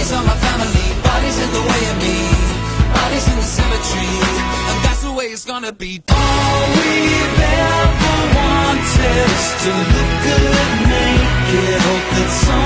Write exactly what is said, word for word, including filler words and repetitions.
bodies on my family, bodies in the way of me, bodies in the cemetery, and that's the way it's gonna be. All we've ever wanted is to look good naked, hope that some